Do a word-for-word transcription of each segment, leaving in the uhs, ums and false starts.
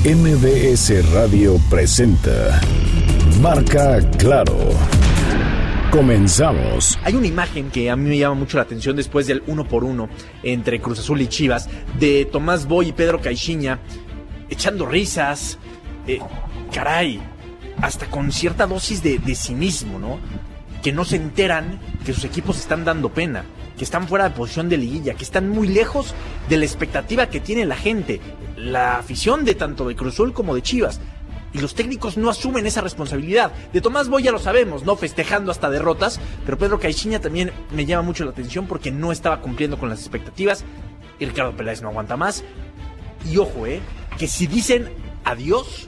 M B S Radio presenta Marca Claro. Comenzamos. Hay una imagen que a mí me llama mucho la atención después del uno por uno entre Cruz Azul y Chivas, de Tomás Boy y Pedro Caixinha echando risas, eh, caray, hasta con cierta dosis de, de cinismo, ¿no? Que no se enteran que sus equipos están dando pena, que están fuera de posición de liguilla, que están muy lejos de la expectativa que tiene la gente, la afición de tanto de Cruz Azul como de Chivas. Y los técnicos no asumen esa responsabilidad. De Tomás Boy ya lo sabemos, ¿no? Festejando hasta derrotas, pero Pedro Caixinha también me llama mucho la atención porque no estaba cumpliendo con las expectativas. Y Ricardo Peláez no aguanta más. Y ojo, ¿eh? Que si dicen adiós,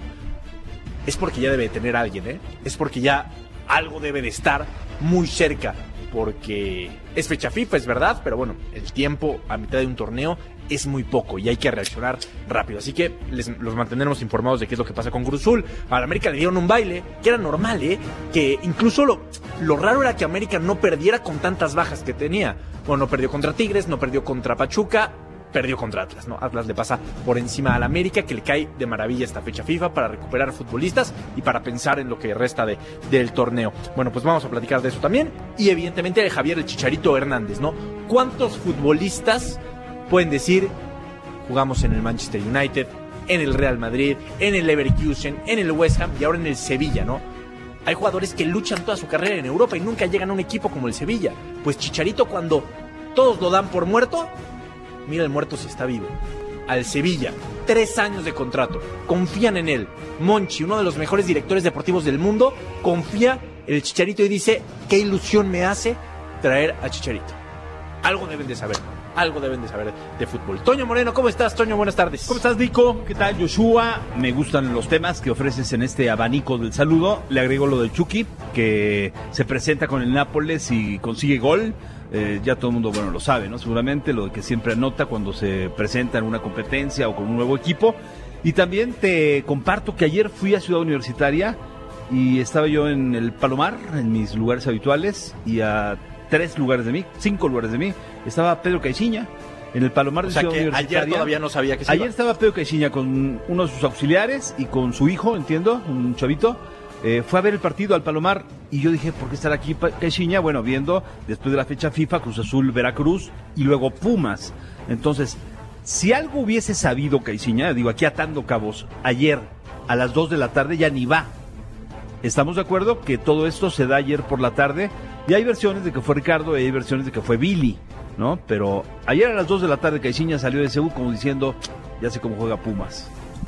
es porque ya debe de tener a alguien, ¿eh? Es porque ya algo debe de estar muy cerca, porque es fecha FIFA, es verdad, pero bueno, el tiempo a mitad de un torneo es muy poco y hay que reaccionar rápido. Así que les, los mantendremos informados de qué es lo que pasa con Cruz Azul. A la América le dieron un baile, que era normal, ¿eh? Que incluso lo, lo raro era que América no perdiera con tantas bajas que tenía. Bueno, no perdió contra Tigres, no perdió contra Pachuca, perdió contra Atlas, ¿no? Atlas le pasa por encima a la América, que le cae de maravilla esta fecha FIFA para recuperar futbolistas y para pensar en lo que resta de, del torneo. Bueno, pues vamos a platicar de eso también. Y evidentemente de Javier el Chicharito Hernández, ¿no? ¿Cuántos futbolistas pueden decir jugamos en el Manchester United, en el Real Madrid, en el Leverkusen, en el West Ham y ahora en el Sevilla, ¿no? Hay jugadores que luchan toda su carrera en Europa y nunca llegan a un equipo como el Sevilla. Pues Chicharito, cuando todos lo dan por muerto, mira el muerto si está vivo. Al Sevilla, tres años de contrato, confían en él. Monchi, uno de los mejores directores deportivos del mundo, confía en el Chicharito y dice, qué ilusión me hace traer a Chicharito. Algo deben de saber, algo deben de saber de fútbol. Toño Moreno, ¿cómo estás, Toño? Buenas tardes. ¿Cómo estás, Nico? ¿Qué tal, Joshua? Me gustan los temas que ofreces en este abanico del saludo. Le agrego lo del Chucky, que se presenta con el Nápoles y consigue gol. Eh, ya todo el mundo, bueno, lo sabe, ¿no? Seguramente, lo que siempre anota cuando se presenta en una competencia o con un nuevo equipo. Y también te comparto que ayer fui a Ciudad Universitaria y estaba yo en el Palomar, en mis lugares habituales, y a tres lugares de mí, cinco lugares de mí, estaba Pedro Caixinha en el Palomar de o sea, Ciudad que Universitaria. Ayer todavía no sabía que se Ayer iba. estaba Pedro Caixinha con uno de sus auxiliares y con su hijo, entiendo, un chavito. Eh, fue a ver el partido al Palomar y yo dije, ¿por qué estar aquí Caixinha? Bueno, viendo después de la fecha FIFA, Cruz Azul, Veracruz y luego Pumas. Entonces, si algo hubiese sabido Caixinha, digo, aquí atando cabos, ayer a las dos de la tarde ya ni va. Estamos de acuerdo que todo esto se da ayer por la tarde y hay versiones de que fue Ricardo y hay versiones de que fue Billy, ¿no? Pero ayer a las dos de la tarde Caixinha salió de Seúl como diciendo, ya sé cómo juega Pumas.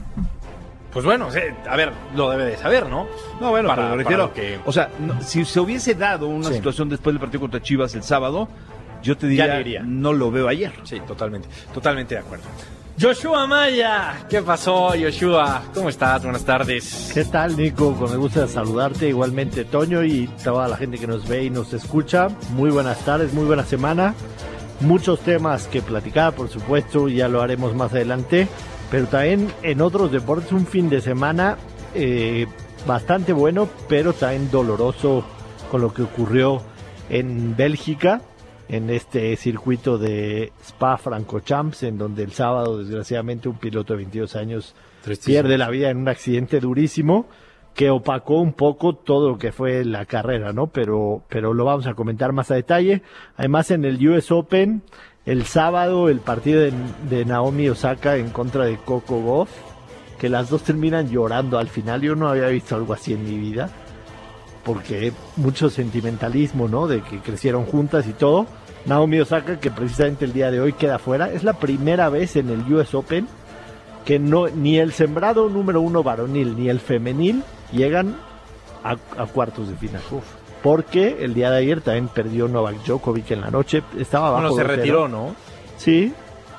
Pues bueno, a ver, lo debe de saber, ¿no? No, bueno, para, pero me refiero, que... o sea, no, si se hubiese dado una sí. situación después del partido contra Chivas el sábado, yo te diría, diría. no lo veo ayer. Sí, totalmente, totalmente de acuerdo. Joshua Maya, ¿qué pasó, Joshua? ¿Cómo estás? Buenas tardes. ¿Qué tal, Nico? Me gusta saludarte, igualmente Toño y toda la gente que nos ve y nos escucha. Muy buenas tardes, muy buena semana. Muchos temas que platicar, por supuesto, ya lo haremos más adelante. Pero también en otros deportes un fin de semana eh, bastante bueno, pero también doloroso con lo que ocurrió en Bélgica, en este circuito de Spa-Francorchamps, en donde el sábado, desgraciadamente, un piloto de veintidós años Tristísimo. pierde la vida en un accidente durísimo que opacó un poco todo lo que fue la carrera, ¿no? Pero, pero lo vamos a comentar más a detalle. Además, en el U S Open, el sábado, el partido de, de Naomi Osaka en contra de Coco Gauff, que las dos terminan llorando al final. Yo no había visto algo así en mi vida, porque mucho sentimentalismo, ¿no? De que crecieron juntas y todo. Naomi Osaka, que precisamente el día de hoy queda fuera, es la primera vez en el U S Open que no ni el sembrado número uno varonil ni el femenil llegan a, a cuartos de final. Uf. Porque el día de ayer también perdió Novak Djokovic en la noche, estaba abajo. Bueno, se retiró, ¿no? Sí,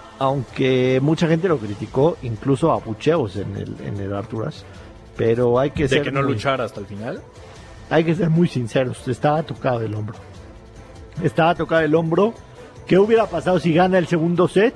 aunque mucha gente lo criticó, incluso a bucheos en el, en el Arturas, pero hay que ¿De ser... que no muy, luchara hasta el final? Hay que ser muy sinceros, estaba tocado el hombro. Estaba tocado el hombro. ¿Qué hubiera pasado si gana el segundo set?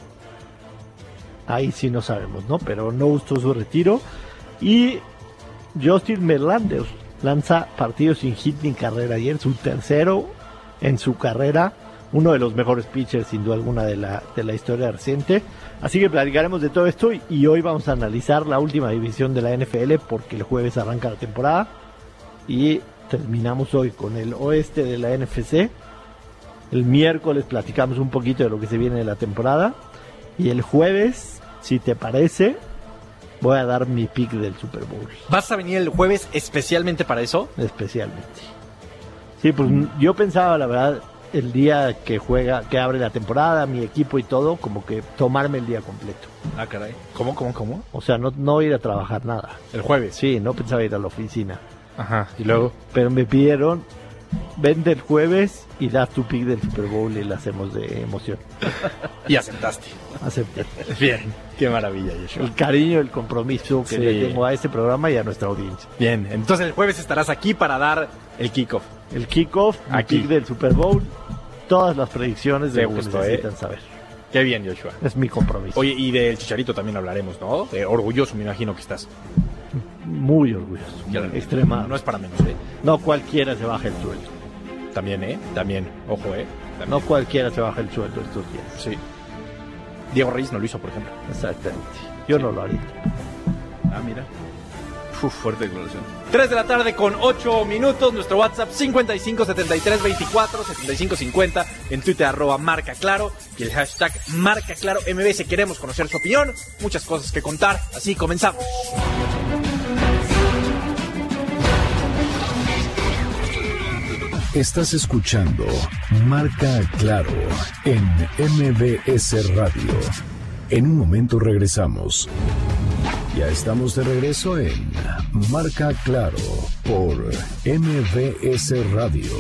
Ahí sí no sabemos, ¿no? Pero no gustó su retiro. Y Justin Verlander lanza partido sin hit ni carrera ayer, su tercero en su carrera. uno de los mejores pitchers sin duda alguna de la, de la historia reciente. Así que platicaremos de todo esto y, y hoy vamos a analizar la última división de la N F L porque el jueves arranca la temporada y terminamos hoy con el oeste de la N F C. El miércoles platicamos un poquito de lo que se viene de la temporada y el jueves, si te parece, voy a dar mi pick del Super Bowl. ¿Vas a venir el jueves especialmente para eso? Especialmente. Sí, pues mm. yo pensaba, la verdad, el día que juega, que abre la temporada, mi equipo y todo, como que tomarme el día completo. Ah, caray. ¿Cómo, cómo, cómo? O sea, no, no ir a trabajar nada. ¿El jueves? Sí, no pensaba ir a la oficina. Ajá, y luego... Pero me pidieron, vente el jueves y das tu pick del Super Bowl y la hacemos de emoción. Y aceptaste. Acepté. Bien, qué maravilla, Joshua. El cariño, el compromiso que sí. le tengo a este programa y a nuestra audiencia. Bien, entonces el jueves estarás aquí para dar el kickoff. El kickoff, mi aquí. pick del Super Bowl, todas las predicciones de Me lo que gustó, necesitan eh. saber. Qué bien, Joshua. Es mi compromiso. Oye, y del Chicharito también hablaremos, ¿no? Eh, orgulloso, me imagino que estás. Muy orgulloso. Extremadamente. No es para menos, ¿eh? No cualquiera se baja el sueldo. También, ¿eh? También. Ojo, ¿eh? También. No cualquiera se baja el sueldo estos días. Sí. Diego Reyes no lo hizo, por ejemplo. Exactamente. Yo sí. no lo haría. Ah, mira. Uf, fuerte declaración. tres de la tarde con ocho minutos. Nuestro WhatsApp cincuenta y cinco setenta y tres veinticuatro setenta y cinco cincuenta. En Twitter arroba marca claro. Y el hashtag marca claro M B S. Queremos conocer su opinión. Muchas cosas que contar. Así comenzamos. Estás escuchando Marca Claro en M B S Radio. En un momento regresamos. Ya estamos de regreso en Marca Claro por M B S Radio.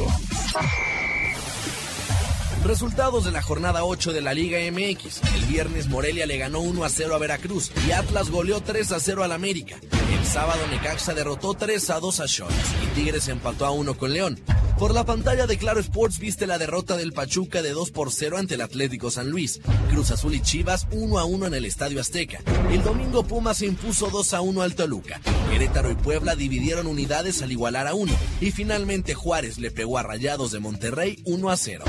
Resultados de la jornada ocho de la Liga M X. El viernes Morelia le ganó uno a cero a Veracruz y Atlas goleó tres a cero al América. El sábado Necaxa derrotó tres a dos a Xolos y Tigres empató a uno con León. Por la pantalla de Claro Sports viste la derrota del Pachuca de dos por cero ante el Atlético San Luis. Cruz Azul y Chivas uno a uno en el Estadio Azteca. El domingo Pumas se impuso dos a uno al Toluca. Querétaro y Puebla dividieron unidades al igualar a uno. Y finalmente Juárez le pegó a Rayados de Monterrey uno a cero.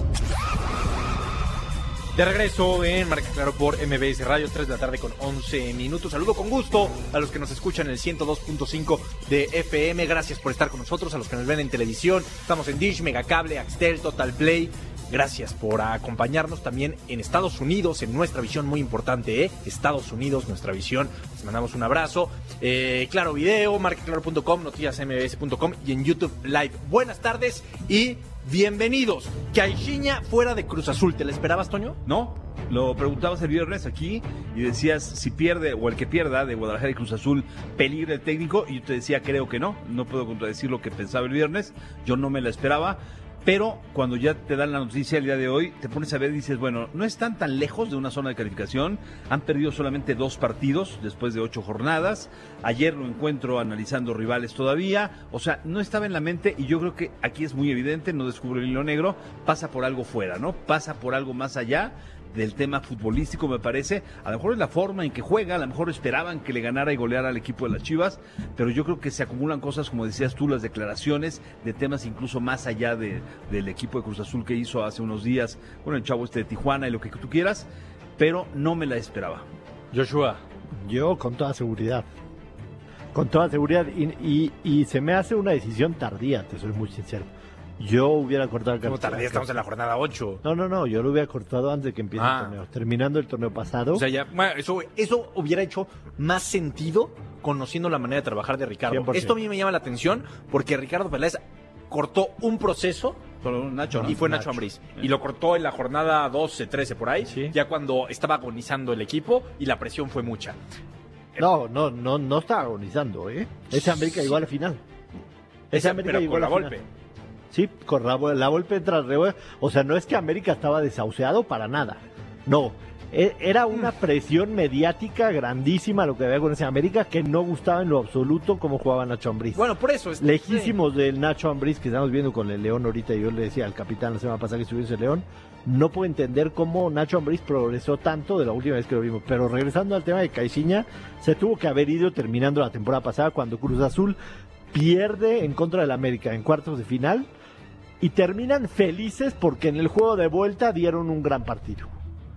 De regreso en Marca Claro por M B S Radio, tres de la tarde con once minutos. Saludo con gusto a los que nos escuchan en el ciento dos punto cinco de F M. Gracias por estar con nosotros, a los que nos ven en televisión. Estamos en Dish, Megacable, Axtel, Total Play. Gracias por acompañarnos también en Estados Unidos, en nuestra visión muy importante, ¿eh? Estados Unidos, nuestra visión. Les mandamos un abrazo. Eh, Claro Video, marca claro punto com, noticias m b s punto com y en YouTube Live. Buenas tardes y bienvenidos. Caixinha fuera de Cruz Azul. ¿Te la esperabas, Toño? No, lo preguntabas el viernes aquí y decías si pierde o el que pierda de Guadalajara y Cruz Azul peligra el técnico y yo te decía creo que no. No puedo contradecir lo que pensaba el viernes. Yo no me la esperaba. Pero cuando ya te dan la noticia el día de hoy, te pones a ver y dices, bueno, no están tan lejos de una zona de calificación. Han perdido solamente dos partidos después de ocho jornadas. Ayer lo encuentro analizando rivales todavía. O sea, no estaba en la mente y yo creo que aquí es muy evidente, no descubre el hilo negro, pasa por algo fuera, ¿no? Pasa por algo más allá del tema futbolístico, me parece. A lo mejor es la forma en que juega, a lo mejor esperaban que le ganara y goleara al equipo de las Chivas, pero yo creo que se acumulan cosas, como decías tú, las declaraciones de temas incluso más allá de, del equipo de Cruz Azul que hizo hace unos días con el chavo este de Tijuana y lo que tú quieras, pero no me la esperaba. Joshua. Yo con toda seguridad. Con toda seguridad y, y, y se me hace una decisión tardía, te soy muy sincero. Yo hubiera cortado el ¿Cómo tardía? Estamos en la jornada ocho. No, no, no, yo lo hubiera cortado antes de que empiece ah. el torneo. Terminando el torneo pasado. O sea, ya, bueno, eso, eso hubiera hecho más sentido conociendo la manera de trabajar de Ricardo. cien por ciento. Esto a mí me llama la atención porque Ricardo Peláez cortó un proceso Solo Nacho, ¿no? y fue Nacho, Nacho Ambriz. Sí. Y lo cortó en la jornada doce, trece por ahí, sí. Ya cuando estaba agonizando el equipo y la presión fue mucha. No, no, no, no está agonizando, ¿eh? Ese América llegó a la final. Ese América llegó a la Volpe. Sí, con la, la Volpe tras Reboe. O sea, no es que América estaba desahuciado para nada. No, era una presión mediática grandísima lo que había con ese América, que no gustaba en lo absoluto cómo jugaba Nacho Ambriz. Bueno, por eso es lejísimos sí. del Nacho Ambriz que estamos viendo con el León ahorita. Yo le decía al capitán la semana pasada que estuviese el León, no puedo entender cómo Nacho Ambriz progresó tanto de la última vez que lo vimos. Pero regresando al tema de Caixinha, se tuvo que haber ido terminando la temporada pasada cuando Cruz Azul pierde en contra del América en cuartos de final. y terminan felices porque en el juego de vuelta dieron un gran partido.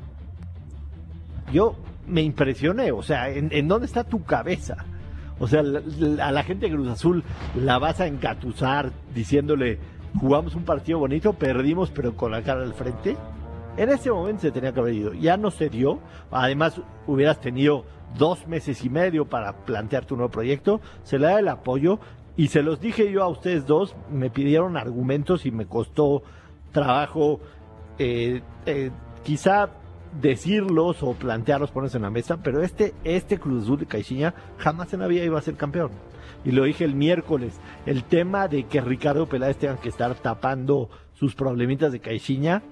Yo me impresioné, o sea, ¿en, en dónde está tu cabeza? O sea, la, la, a la gente de Cruz Azul la vas a engatusar diciéndole, jugamos un partido bonito, perdimos pero con la cara al frente. En ese momento se tenía que haber ido, ya no se dio, además hubieras tenido dos meses y medio para plantear tu nuevo proyecto, se le da el apoyo y se los dije yo a ustedes dos, me pidieron argumentos y me costó trabajo eh, eh, quizá decirlos o plantearlos, ponerse en la mesa, pero este, este Cruz Azul de Caixinha jamás en la vida iba a ser campeón. Y lo dije el miércoles, el tema de que Ricardo Peláez tenga que estar tapando sus problemitas de Caixinha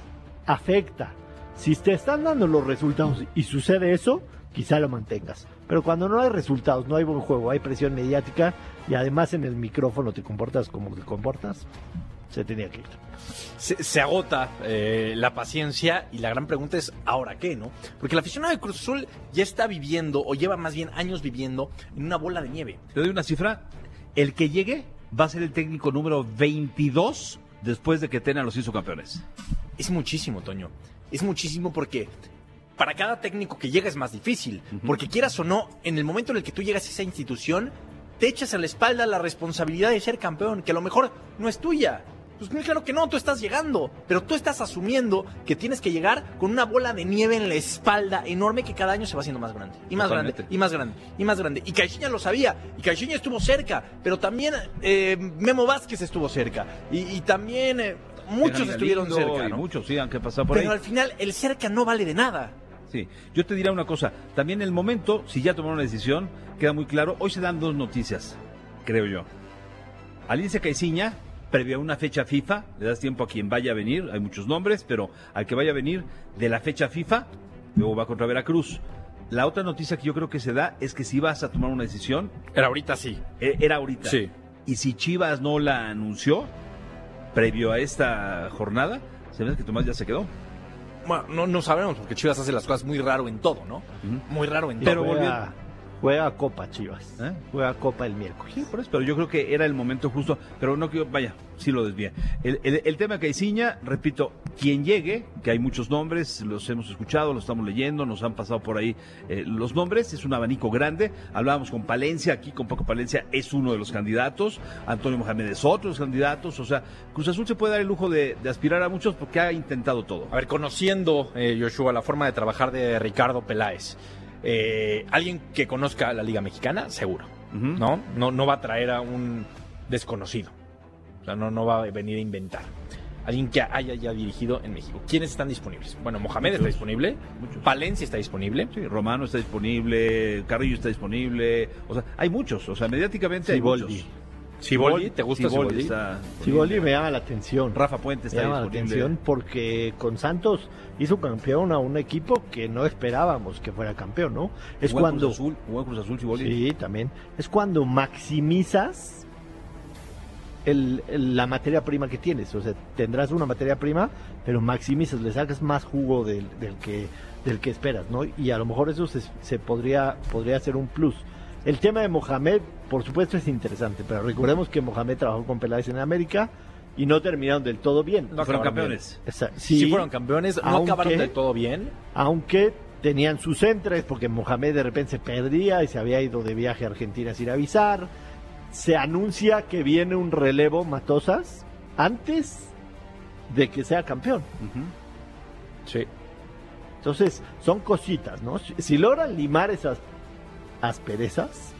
afecta. Si te están dando los resultados y sucede eso, quizá lo mantengas. Pero cuando no hay resultados, no hay buen juego, hay presión mediática y además en el micrófono te comportas como te comportas, se tenía que ir. Se, se agota eh, la paciencia y la gran pregunta es, ¿ahora qué, no? Porque el aficionado de Cruz Azul ya está viviendo, o lleva más bien años viviendo, en una bola de nieve. Te doy una cifra, el que llegue va a ser el técnico número veintidós después de que Tena los hizo campeones. Es muchísimo, Toño, es muchísimo porque para cada técnico que llega es más difícil, uh-huh. porque quieras o no, en el momento en el que tú llegas a esa institución, te echas a la espalda la responsabilidad de ser campeón, que a lo mejor no es tuya. Pues claro que no, tú estás llegando, pero tú estás asumiendo que tienes que llegar con una bola de nieve en la espalda enorme que cada año se va haciendo más grande, y más Totalmente. grande, y más grande, y más grande. Y Caixinha lo sabía, y Caixinha estuvo cerca, pero también eh, Memo Vázquez estuvo cerca, y, y también eh, muchos estuvieron cerca, ¿no? Y muchos sí han que pasar por pero ahí. Pero al final el cerca no vale de nada. Sí, yo te diré una cosa, también el momento, si ya tomaron una decisión, queda muy claro, hoy se dan dos noticias, creo yo. Alicia Caixinha, previo a una fecha FIFA, le das tiempo a quien vaya a venir, hay muchos nombres, pero al que vaya a venir de la fecha FIFA, luego va contra Veracruz. La otra noticia que yo creo que se da es que si vas a tomar una decisión... Era ahorita sí. Era ahorita. Sí. Y si Chivas no la anunció, previo a esta jornada, se ve que Tomás ya se quedó. Bueno, no, no sabemos, porque Chivas hace las cosas muy raro en todo, ¿no? Uh-huh. Muy raro en todo. Pero juega, juega Copa Chivas, ¿eh? Juega Copa el miércoles. Sí, por eso, pero yo creo que era el momento justo, pero no quiero, vaya, sí lo desvía. El, el, el tema Caixinha, repito, quien llegue, que hay muchos nombres, los hemos escuchado, los estamos leyendo, nos han pasado por ahí eh, los nombres, es un abanico grande. Hablábamos con Palencia, aquí con Paco Palencia es uno de los candidatos, Antonio Mohamed es otro de los candidatos, o sea, Cruz Azul se puede dar el lujo de, de aspirar a muchos porque ha intentado todo. A ver, conociendo, eh, Joshua, la forma de trabajar de Ricardo Peláez, eh, alguien que conozca la Liga Mexicana, seguro, uh-huh. ¿no? ¿no? No va a traer a un desconocido, o sea, no, no va a venir a inventar. Alguien que haya ya dirigido en México. ¿Quiénes están disponibles? Bueno, Mohamed muchos, está disponible, muchos. Palencia está disponible. Sí, Romano está disponible, Carrillo está disponible, o sea, hay muchos, o sea, mediáticamente Siboldi. hay muchos. Siboldi, ¿te gusta Siboldi? Siboldi me llama la atención. Rafa Puente está me llama disponible. la atención porque con Santos hizo campeón a un equipo que no esperábamos que fuera campeón, ¿no? Es Juan cuando Cruz Azul, Juan Cruz Azul, Siboldi. Sí, también. Es cuando maximizas el, el, la materia prima que tienes, o sea, tendrás una materia prima, pero maximizas, le sacas más jugo del, del que del que esperas, ¿no? Y a lo mejor eso se, se podría podría ser un plus. El tema de Mohamed, por supuesto, es interesante, pero recordemos que Mohamed trabajó con Peláez en América y no terminaron del todo bien. No fueron campeones. Sí, sí, fueron campeones, no aunque, acabaron del todo bien. Aunque tenían sus entres, porque Mohamed de repente se perdía y se había ido de viaje a Argentina sin avisar. Se anuncia que viene un relevo Matosas antes de que sea campeón. Uh-huh. Sí. Entonces, son cositas, ¿no? Si, si logran limar esas asperezas,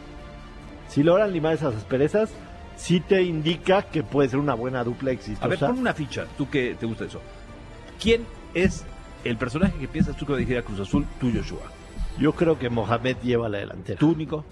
si logran limar esas asperezas, sí te indica que puede ser una buena dupla exitosa. A ver, pon una ficha, tú que te gusta eso. ¿Quién es el personaje que piensas tú que va a dirigir a Cruz Azul, tú, Joshua? Yo creo que Mohamed lleva la delantera. ¿Tú, Nico?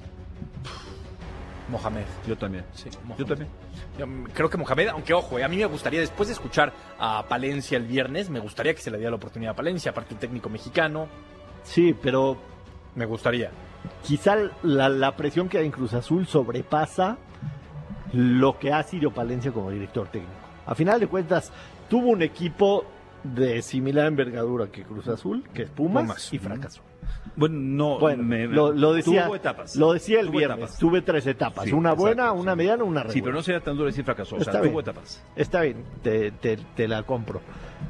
Mohamed. Yo también. Sí, Yo también. Yo creo que Mohamed, aunque ojo, eh, a mí me gustaría, después de escuchar a Palencia el viernes, me gustaría que se le diera la oportunidad a Palencia, aparte un técnico mexicano. Sí, pero me gustaría. Quizá la, la presión que hay en Cruz Azul sobrepasa lo que ha sido Palencia como director técnico. A final de cuentas, tuvo un equipo de similar envergadura que Cruz Azul, que es Pumas, Pumas. y fracasó. Bueno, no, Bueno, me- lo, lo decía, tuvo etapas. lo decía el Tuvo viernes, etapas. tuve tres etapas, Sí, una buena, exacto, una sí. mediana, una regular. Sí, pero no sería tan duro decir fracasó, o sea, Está tuvo bien. etapas. Está bien, te, te, te la compro.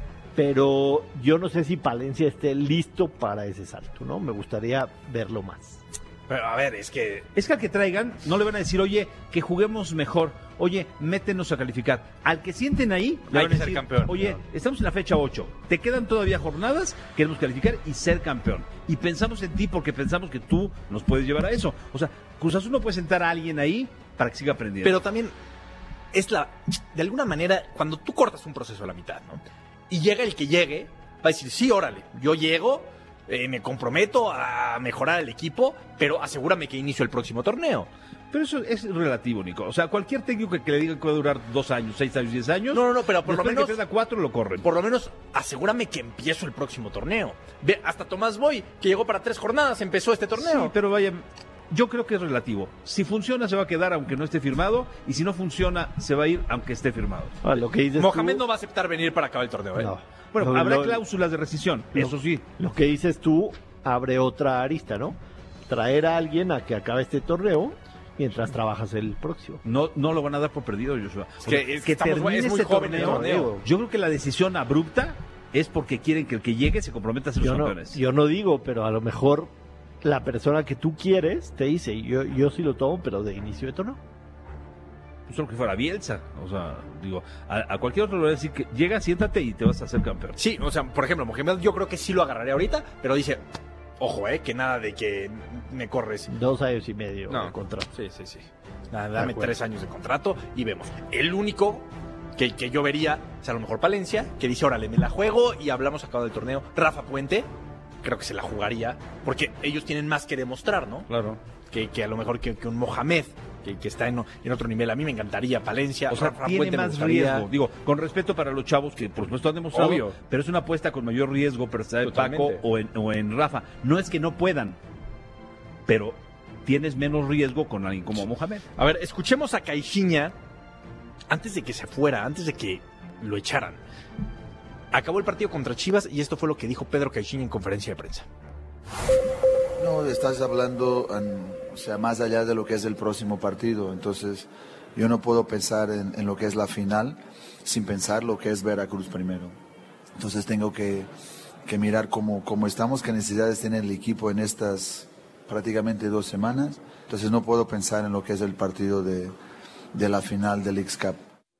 Pero yo no sé si Palencia esté listo para ese salto, ¿no? Me gustaría verlo más. Pero a ver, es que Es que al que traigan, no le van a decir, oye, que juguemos mejor, oye, métenos a calificar. Al que sienten ahí, le Hay van que a ser decir, campeón. oye, estamos en la fecha ocho, te quedan todavía jornadas, queremos calificar y ser campeón. Y pensamos en ti porque pensamos que tú nos puedes llevar a eso. O sea, Cruz Azul no puede sentar a alguien ahí para que siga aprendiendo. Pero también es la, de alguna manera, cuando tú cortas un proceso a la mitad, ¿no? Y llega el que llegue, va a decir, sí, órale, yo llego, eh, me comprometo a mejorar el equipo, pero asegúrame que inicio el próximo torneo. Pero eso es relativo, Nico. O sea, cualquier técnico que, que le diga que va a durar dos años, seis años, diez años. No, no, no, pero por lo después menos- que pierda cuatro lo corren. Por lo menos asegúrame que empiezo el próximo torneo. Ve, hasta Tomás Boy, que llegó para tres jornadas, empezó este torneo. Sí, pero vaya, yo creo que es relativo. Si funciona, se va a quedar aunque no esté firmado. Y si no funciona, se va a ir aunque esté firmado. Ah, lo que dices Mohamed tú- no va a aceptar venir para acabar el torneo, ¿eh? No. Bueno, Lo- habrá lo- cláusulas de rescisión, lo- eso sí. Lo que dices tú abre otra arista, ¿no? Traer a alguien a que acabe este torneo mientras trabajas el próximo. No, no lo van a dar por perdido, Joshua. Es que- es que estamos- termine es muy este joven el torneo. Yo creo que la decisión abrupta es porque quieren que el que llegue se comprometa a ser los Yo no, campeones. yo no digo, pero a lo mejor la persona que tú quieres te dice, yo, yo sí lo tomo, pero de inicio de torneo. Solo que fuera Bielsa. O sea, digo, a, a cualquier otro le voy a decir que llega, siéntate y te vas a hacer campeón. Sí, o sea, por ejemplo, Mohamed yo creo que sí lo agarraré ahorita, pero dice, ojo, eh, que nada de que me corres. Dos años y medio No, de contrato. Sí, sí, sí. Nada, dame acuerdo. tres años de contrato y vemos. El único que, que yo vería es a lo mejor Palencia, que dice, órale, me la juego y hablamos acabado del torneo. Rafa Puente, creo que se la jugaría, porque ellos tienen más que demostrar, ¿no? Claro. Que, que a lo mejor que, que un Mohamed, que, que está en, en otro nivel. A mí me encantaría Palencia. O sea, Rafa tiene Puente me más gustaría. riesgo. Digo, con respeto para los chavos que por supuesto han demostrado, Obvio. pero es una apuesta con mayor riesgo, pero está en Paco Totalmente. o en, o en Rafa. No es que no puedan, pero tienes menos riesgo con alguien como Mohamed. A ver, escuchemos a Caixinha antes de que se fuera, antes de que lo echaran. Acabó el partido contra Chivas y esto fue lo que dijo Pedro Caixinha en conferencia de prensa. No, estás hablando, en- o sea, más allá de lo que es el próximo partido. Entonces, yo no puedo pensar en, en lo que es la final sin pensar lo que es Veracruz primero. Entonces, tengo que, que mirar cómo, cómo estamos, qué necesidades tiene el equipo en estas prácticamente dos semanas. Entonces, no puedo pensar en lo que es el partido de, de la final del X-Cup.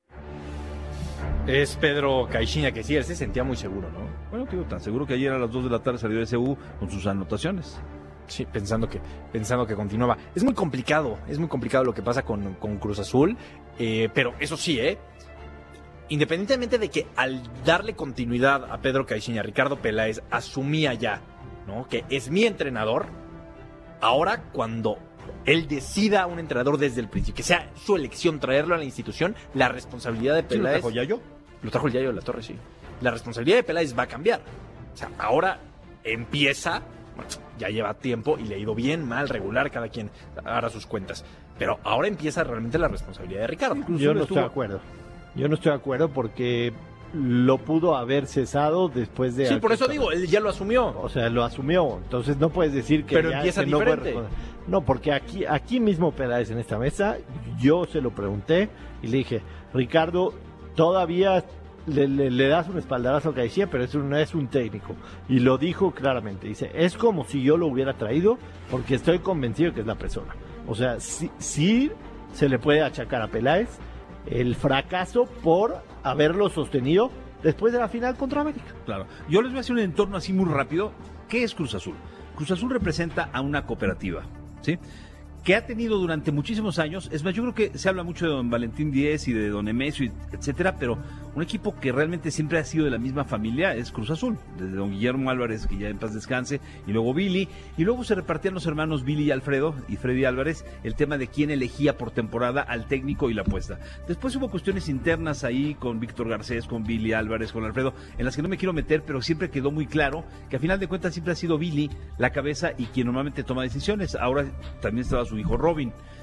Es Pedro Caixinha que sí, él se sentía muy seguro, ¿no? Bueno, tío, tan seguro que ayer a las dos de la tarde salió S U con sus anotaciones. Sí, pensando que, pensando que continuaba. Es muy complicado, es muy complicado lo que pasa con, con Cruz Azul, eh, pero eso sí, ¿eh? Independientemente de que al darle continuidad a Pedro Caixinha, Ricardo Peláez asumía ya, ¿no? Que es mi entrenador, ahora cuando él decida a un entrenador desde el principio, que sea su elección traerlo a la institución, la responsabilidad de ¿Sí lo Peláez... trajo Yayo? Lo trajo el Yayo de la Torre, sí. La responsabilidad de Peláez va a cambiar. O sea, ahora empieza, bueno, ya lleva tiempo y le ha ido bien, mal, regular, cada quien hará sus cuentas. Pero ahora empieza realmente la responsabilidad de Ricardo. Yo no estoy de acuerdo. Yo no estoy de acuerdo porque lo pudo haber cesado después de... Sí, por eso digo, él ya lo asumió. O sea, lo asumió. Entonces no puedes decir que... Pero ya- empieza que no puede diferente. responder. No, porque aquí, aquí mismo Peláez en esta mesa, yo se lo pregunté y le dije, Ricardo, todavía le, le- le das un espaldarazo a Caixinha, pero es un, no es un técnico. Y lo dijo claramente. Dice, es como si yo lo hubiera traído porque estoy convencido de que es la persona. O sea, sí, sí se le puede achacar a Peláez el fracaso por haberlo sostenido después de la final contra América. Claro. Yo les voy a hacer un entorno así muy rápido. ¿Qué es Cruz Azul? Cruz Azul representa a una cooperativa, ¿sí? Que ha tenido durante muchísimos años, es más, yo creo que se habla mucho de don Valentín Díez y de don Emesio, y etcétera, pero un equipo que realmente siempre ha sido de la misma familia es Cruz Azul, desde don Guillermo Álvarez, que ya en paz descanse, y luego Billy, y luego se repartían los hermanos Billy y Alfredo, y Freddy Álvarez, el tema de quién elegía por temporada al técnico y la apuesta. Después hubo cuestiones internas ahí con Víctor Garcés, con Billy Álvarez, con Alfredo, en las que no me quiero meter, pero siempre quedó muy claro que a final de cuentas siempre ha sido Billy la cabeza y quien normalmente toma decisiones. Ahora también estaba su hijo Robin.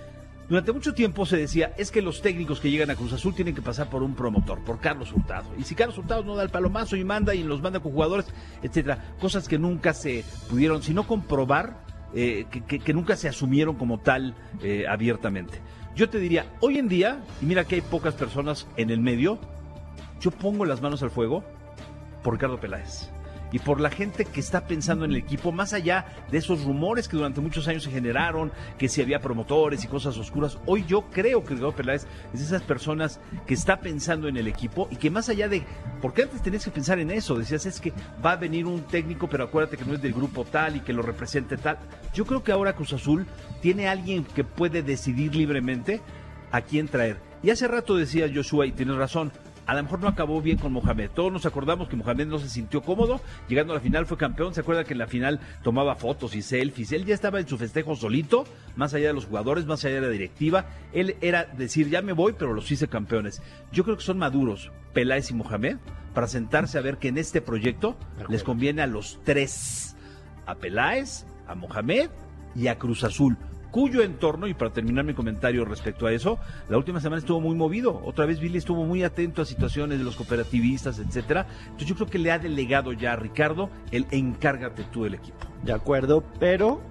Durante mucho tiempo se decía, es que los técnicos que llegan a Cruz Azul tienen que pasar por un promotor, por Carlos Hurtado. Y si Carlos Hurtado no da el palomazo y manda y los manda con jugadores, etcétera, cosas que nunca se pudieron, sino comprobar, eh, que, que, que nunca se asumieron como tal eh, abiertamente. Yo te diría, hoy en día, y mira que hay pocas personas en el medio, yo pongo las manos al fuego por Ricardo Peláez. Y por la gente que está pensando en el equipo, más allá de esos rumores que durante muchos años se generaron, que si había promotores y cosas oscuras, hoy yo creo que Ricardo Peláez es de esas personas que está pensando en el equipo y que más allá de, porque antes tenías que pensar en eso, decías es que va a venir un técnico, pero acuérdate que no es del grupo tal y que lo represente tal. Yo creo que ahora Cruz Azul tiene a alguien que puede decidir libremente a quién traer. Y hace rato decía Joshua, y tienes razón, a lo mejor no acabó bien con Mohamed. Todos nos acordamos que Mohamed no se sintió cómodo. Llegando a la final fue campeón. ¿Se acuerda que en la final tomaba fotos y selfies? Él ya estaba en su festejo solito, más allá de los jugadores, más allá de la directiva. Él era decir, ya me voy, pero los hice campeones. Yo creo que son maduros, Peláez y Mohamed, para sentarse a ver que en este proyecto les conviene a los tres. A Peláez, a Mohamed y a Cruz Azul, cuyo entorno, y para terminar mi comentario respecto a eso, la última semana estuvo muy movido. Otra vez Billy estuvo muy atento a situaciones de los cooperativistas, etcétera. Entonces yo creo que le ha delegado ya a Ricardo el encárgate tú del equipo. De acuerdo, pero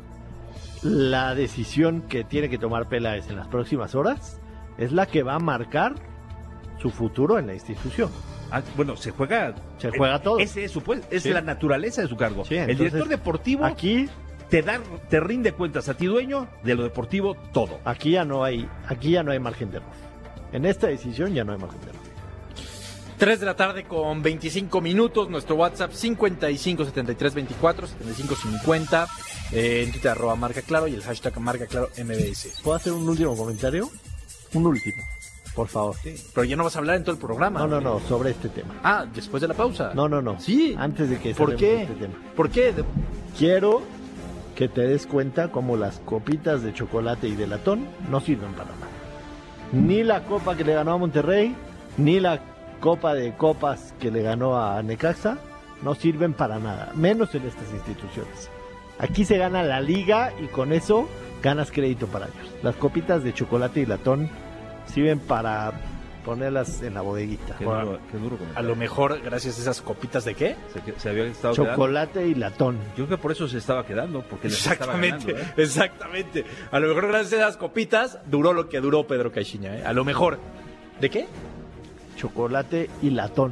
la decisión que tiene que tomar Peláez en las próximas horas es la que va a marcar su futuro en la institución. Ah, bueno, se juega... Se juega todo. Ese es, su, pues, es Sí. la naturaleza de su cargo. Sí, el entonces, director deportivo... Aquí... Te, da, te rinde cuentas a ti, dueño, de lo deportivo, todo. Aquí ya no hay, aquí ya no hay margen de error. En esta decisión ya no hay margen de error. tres de la tarde con veinticinco minutos. Nuestro WhatsApp cincuenta y cinco setenta y tres veinticuatro setenta y cinco cincuenta. Eh, en Twitter arroba marca claro y el hashtag marca claro M B S. ¿Puedo hacer un último comentario? Un último, por favor. Sí, pero ya no vas a hablar en todo el programa. No, no, no, sobre este tema. Ah, después de la pausa. No, no, no. Sí. Antes de que ¿Por cerremos qué? este tema. ¿Por qué? De- Quiero que te des cuenta cómo las copitas de chocolate y de latón no sirven para nada. Ni la copa que le ganó a Monterrey, ni la copa de copas que le ganó a Necaxa, no sirven para nada, menos en estas instituciones. Aquí se gana la liga y con eso ganas crédito para ellos. Las copitas de chocolate y latón sirven para ponerlas en la bodeguita. Qué Bueno, duro, qué duro a comentario. lo mejor, gracias a esas copitas de qué? Se, se había estado quedando. Chocolate y latón. Yo creo que por eso se estaba quedando, porque les estaba Exactamente, ganando, ¿eh? exactamente. A lo mejor gracias a esas copitas duró lo que duró Pedro Caixinha, ¿eh? A lo mejor. ¿De qué? Chocolate y latón.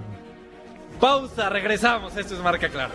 Pausa, regresamos. Esto es Marca Claro.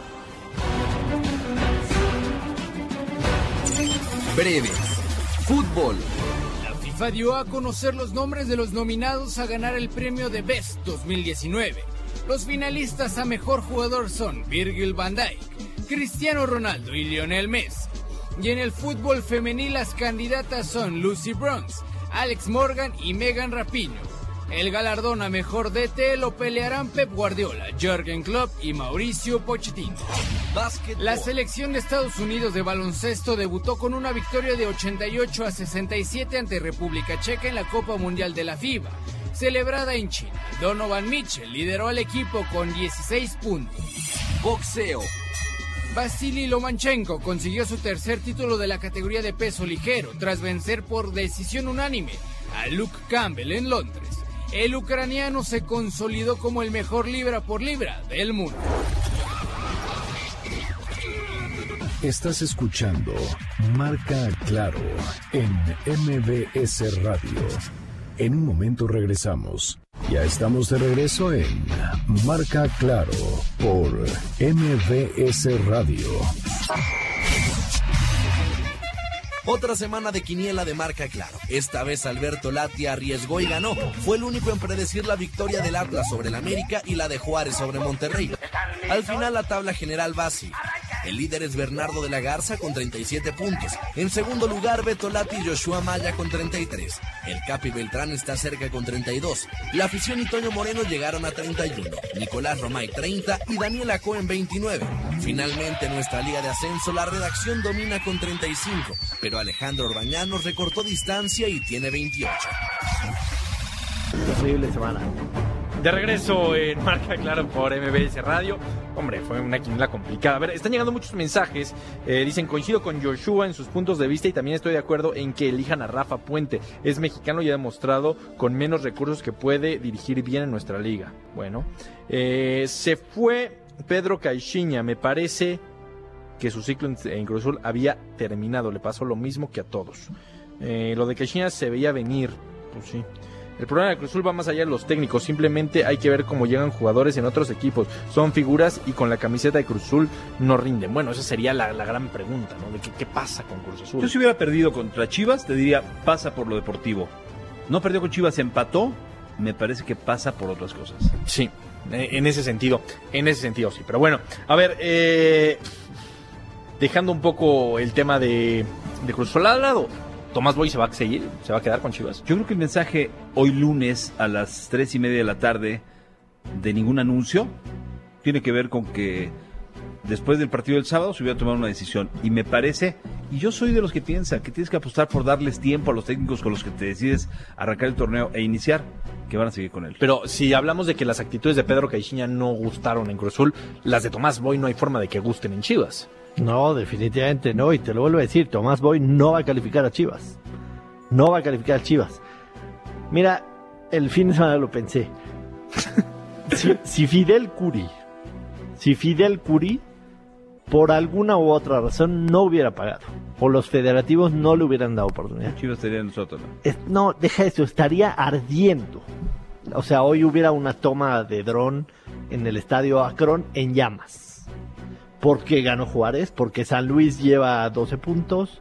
Breves. Fútbol. La FIFA dio a conocer los nombres de los nominados a ganar el premio de Best dos mil diecinueve. Los finalistas a mejor jugador son Virgil van Dijk, Cristiano Ronaldo y Lionel Messi. Y en el fútbol femenil las candidatas son Lucy Bronze, Alex Morgan y Megan Rapinoe. El galardón a mejor D T lo pelearán Pep Guardiola, Jürgen Klopp y Mauricio Pochettino. Básquetbol. La selección de Estados Unidos de baloncesto debutó con una victoria de ochenta y ocho a sesenta y siete ante República Checa en la Copa Mundial de la FIBA, celebrada en China. Donovan Mitchell lideró al equipo con dieciséis puntos. Boxeo. Vasily Lomachenko consiguió su tercer título de la categoría de peso ligero tras vencer por decisión unánime a Luke Campbell en Londres. El ucraniano se consolidó como el mejor libra por libra del mundo. Estás escuchando Marca Claro en M B S Radio. En un momento regresamos. Ya estamos de regreso en Marca Claro por M B S Radio. Otra semana de quiniela de Marca Claro. Esta vez Alberto Lati arriesgó y ganó. Fue el único en predecir la victoria del Atlas sobre el América y la de Juárez sobre Monterrey. Al final la tabla general va así. El líder es Bernardo de la Garza con treinta y siete puntos. En segundo lugar, Beto Lati y Joshua Maya con treinta y tres. El Capi Beltrán está cerca con treinta y dos. La afición y Toño Moreno llegaron a treinta y uno. Nicolás Romay treinta y Daniela Cohen veintinueve. Finalmente, en nuestra liga de ascenso, la redacción domina con treinta y cinco. Pero Alejandro Orbañanos recortó distancia y tiene veintiocho. Terrible semana. De regreso en Marca Claro por M B S Radio. Hombre, fue una quiniela complicada. A ver, están llegando muchos mensajes. Eh, dicen, coincido con Joshua en sus puntos de vista y también estoy de acuerdo en que elijan a Rafa Puente. Es mexicano y ha demostrado con menos recursos que puede dirigir bien en nuestra liga. Bueno, eh, se fue Pedro Caixinha. Me parece que su ciclo en, en Cruz Azul había terminado. Le pasó lo mismo que a todos. Eh, lo de Caixinha se veía venir. Pues sí. El problema de Cruz Azul va más allá de los técnicos, simplemente hay que ver cómo llegan jugadores en otros equipos. Son figuras y con la camiseta de Cruz Azul no rinden. Bueno, esa sería la, la gran pregunta, ¿no? De qué, qué pasa con Cruz Azul. Yo si hubiera perdido contra Chivas, te diría, pasa por lo deportivo. No perdió con Chivas, empató, me parece que pasa por otras cosas. Sí, en ese sentido, en ese sentido sí. Pero bueno, a ver, eh, dejando un poco el tema de, de Cruz Azul al lado, ¿Tomás Boy se va a seguir? ¿Se va a quedar con Chivas? Yo creo que el mensaje hoy lunes a las tres y media de la tarde de ningún anuncio tiene que ver con que después del partido del sábado se hubiera tomado una decisión. Y me parece, y yo soy de los que piensa que tienes que apostar por darles tiempo a los técnicos con los que te decides arrancar el torneo e iniciar, que van a seguir con él. Pero si hablamos de que las actitudes de Pedro Caixinha no gustaron en Cruz Azul, las de Tomás Boy no hay forma de que gusten en Chivas. No, definitivamente no, y te lo vuelvo a decir, Tomás Boy no va a calificar a Chivas. No va a calificar a Chivas. Mira, el fin de semana lo pensé. Si, si Fidel Curi, si Fidel Curi, por alguna u otra razón, no hubiera pagado, o los federativos no le hubieran dado oportunidad. Chivas estaría en nosotros, ¿no? Es, no, deja eso, estaría ardiendo. O sea, hoy hubiera una toma de dron en el estadio Akron en llamas. Porque ganó Juárez, porque San Luis lleva doce puntos,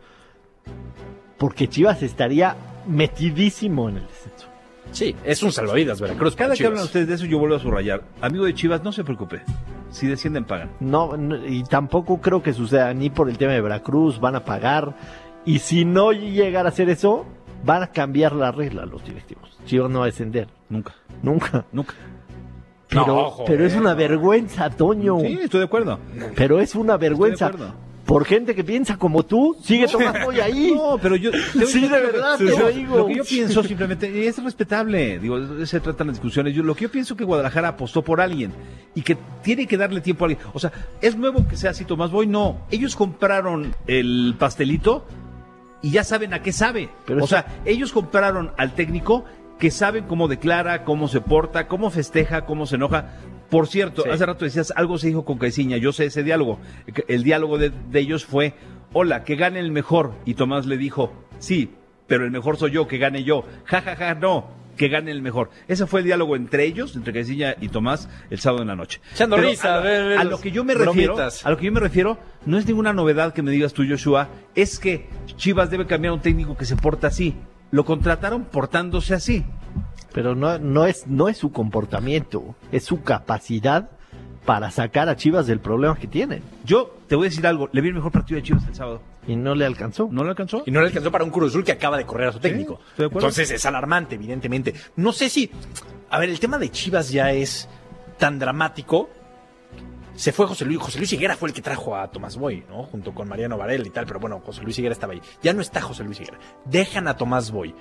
porque Chivas estaría metidísimo en el descenso. Sí, es un salvavidas Veracruz. Cada que hablan ustedes de eso yo vuelvo a subrayar. Amigo de Chivas, no se preocupe. Si descienden, pagan. No, no, y tampoco creo que suceda ni por el tema de Veracruz, van a pagar. Y si no llegara a hacer eso, van a cambiar la regla los directivos. Chivas no va a descender. Nunca. Nunca. Nunca. Pero, no, pero es una vergüenza, Toño. Sí, estoy de acuerdo. Pero es una vergüenza. Estoy de acuerdo. Por gente que piensa como tú, sigue Tomás Boy ahí. No, pero yo... Sí, de verdad, te lo digo. Lo que yo pienso simplemente, y es respetable, digo, se tratan las discusiones, yo lo que yo pienso que Guadalajara apostó por alguien y que tiene que darle tiempo a alguien. O sea, ¿es nuevo que sea así Tomás Boy? No. Ellos compraron el pastelito y ya saben a qué sabe. Pero o sea, ellos compraron al técnico que saben cómo declara, cómo se porta, cómo festeja, cómo se enoja. Por cierto, sí. Hace rato decías, algo se dijo con Caixinha, yo sé ese diálogo. El diálogo de, de ellos fue, hola, que gane el mejor. Y Tomás le dijo, sí, pero el mejor soy yo, que gane yo. Ja, ja, ja, no, que gane el mejor. Ese fue el diálogo entre ellos, entre Caixinha y Tomás, el sábado en la noche. Echando risa, a, ver, ver a lo que yo me refiero, bromitas. a lo que yo me refiero, no es ninguna novedad que me digas tú, Joshua, es que Chivas debe cambiar a un técnico que se porta así. Lo contrataron portándose así. Pero no, no es, no es su comportamiento, es su capacidad para sacar a Chivas del problema que tienen. Yo te voy a decir algo, le vi el mejor partido de Chivas el sábado. Y no le alcanzó. ¿No le alcanzó? Y no le alcanzó para un Cruz Azul que acaba de correr a su técnico. Sí, estoy de acuerdo. Entonces es alarmante, evidentemente. No sé si... A ver, el tema de Chivas ya es tan dramático. Se fue José Luis. José Luis Higuera fue el que trajo a Tomás Boy, ¿no? Junto con Mariano Varela y tal. Pero bueno, José Luis Higuera estaba ahí. Ya no está José Luis Higuera. Dejan a Tomás Boy.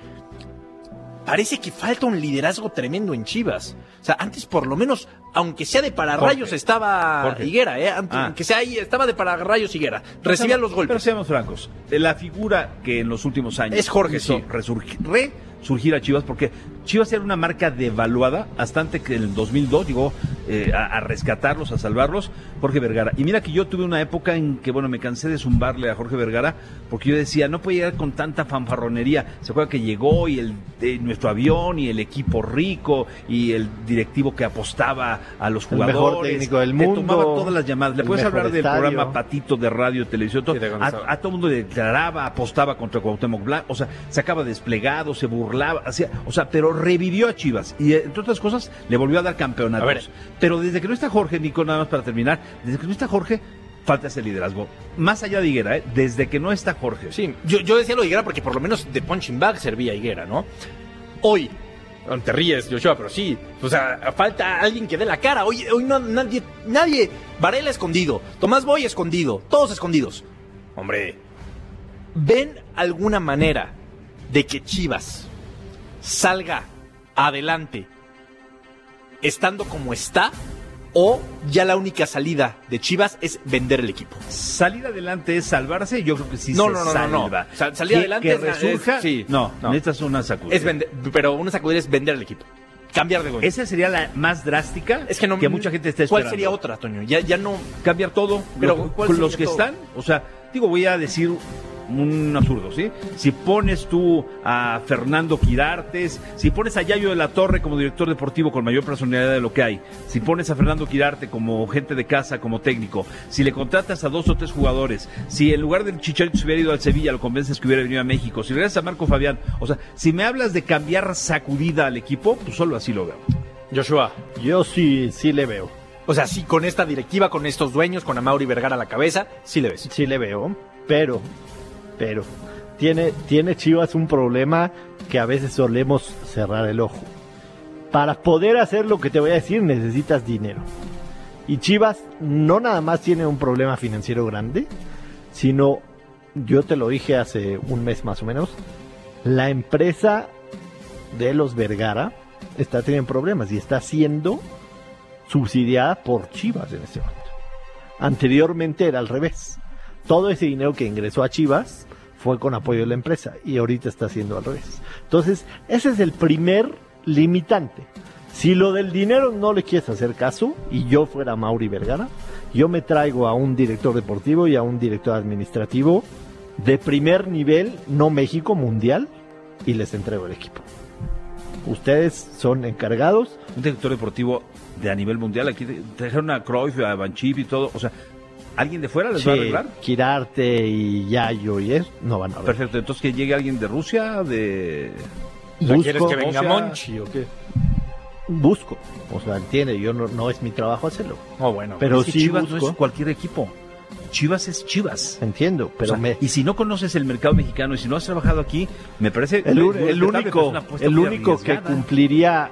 Parece que falta un liderazgo tremendo en Chivas. O sea, antes por lo menos, aunque sea de pararrayos, Jorge. estaba Jorge. Higuera, ¿eh? Antes, Ah. Aunque sea ahí, estaba de pararrayos Higuera. Recibía Pero los golpes. Pero seamos francos, la figura que en los últimos años Es Jorge, hizo sí. resurgir, resurgir a Chivas, porque Chivas era una marca devaluada hasta antes que en el dos mil dos llegó eh, a, a rescatarlos, a salvarlos, Jorge Vergara. Y mira que yo tuve una época en que, bueno, me cansé de zumbarle a Jorge Vergara, porque yo decía, no puede llegar con tanta fanfarronería. Se acuerda que llegó y el eh, nuestro avión y el equipo rico y el directivo que apostaba a los El jugadores. mejor técnico del le mundo, tomaba todas las llamadas. Le el puedes mejor hablar del estadio. programa Patito de radio, televisión, todo. Sí, de a, Gonzalo. a todo el mundo le declaraba, apostaba contra Cuauhtémoc Blanco, o sea, sacaba desplegado, se burlaba, hacía, o sea, pero revivió a Chivas y eh, entre otras cosas le volvió a dar campeonatos. A ver. Pero desde que no está Jorge, Nico, nada más para terminar, desde que no está Jorge, falta ese liderazgo. Más allá de Higuera, ¿eh? Desde que no está Jorge. Sí, yo, yo decía lo de Higuera porque por lo menos de punching bag servía Higuera, ¿no? Hoy, no te ríes, Joshua, pero sí, o sea, falta alguien que dé la cara. Hoy, hoy no nadie, nadie, Varela escondido, Tomás Boy escondido, todos escondidos. Hombre, ¿ven alguna manera de que Chivas salga adelante estando como está, o ya la única salida de Chivas es vender el equipo? Salir adelante es salvarse, yo creo que sí no, se no, no, salva. no, no. Sa- salir que, adelante que es- resurja, es- sí. no, No. necesitas una sacudida. Es vender, pero una sacudida es vender el equipo. Cambiar de dueño. Esa sería la más drástica Es que no mucha gente está esperando. ¿Cuál sería otra, Toño? Ya, ya no. Cambiar todo, Pero, lo- ¿cuál con los sería que todo? están, o sea, digo, voy a decir un absurdo, ¿sí? Si pones tú a Fernando Quirartes, si pones a Yayo de la Torre como director deportivo con mayor personalidad de lo que hay, si pones a Fernando Quirarte como gente de casa, como técnico, si le contratas a dos o tres jugadores, si en lugar del Chicharito se hubiera ido al Sevilla, lo convences que hubiera venido a México, si regresas a Marco Fabián, o sea, si me hablas de cambiar sacudida al equipo, pues solo así lo veo. Joshua. Yo sí, sí le veo. O sea, sí, con esta directiva, con estos dueños, con Amaury Vergara a la cabeza, sí le ves. Sí le veo, pero, pero, tiene, tiene Chivas un problema que a veces solemos cerrar el ojo. Para poder hacer lo que te voy a decir necesitas dinero. Y Chivas no nada más tiene un problema financiero grande, sino, yo te lo dije hace un mes más o menos, la empresa de los Vergara está teniendo problemas y está siendo subsidiada por Chivas en este momento. Anteriormente era al revés. Todo ese dinero que ingresó a Chivas fue con apoyo de la empresa y ahorita está siendo al revés. Entonces, ese es el primer limitante. Si lo del dinero no le quieres hacer caso y yo fuera Amaury Vergara, yo me traigo a un director deportivo y a un director administrativo de primer nivel, no México, mundial, y les entrego el equipo. Ustedes son encargados. Un director deportivo de a nivel mundial, aquí te- trajeron a Cruyff, a Banchip y todo, o sea, ¿alguien de fuera les va a Sí, arreglar? Quirarte y Yayo y eso no van a arreglar. Perfecto, entonces que llegue alguien de Rusia, de... O sea, Busco- ¿quieres que venga o sea- Monchi o qué? Busco, o sea, entiende, yo no, no es mi trabajo hacerlo. Oh, bueno. Pero Es que sí Chivas busco, no es cualquier equipo. Chivas es Chivas. entiendo, pero O sea, me, Y si no conoces el mercado mexicano y si no has trabajado aquí, me parece... el, muy un- el respetable, pero es único, una apuesta el muy único que arriesgada. cumpliría,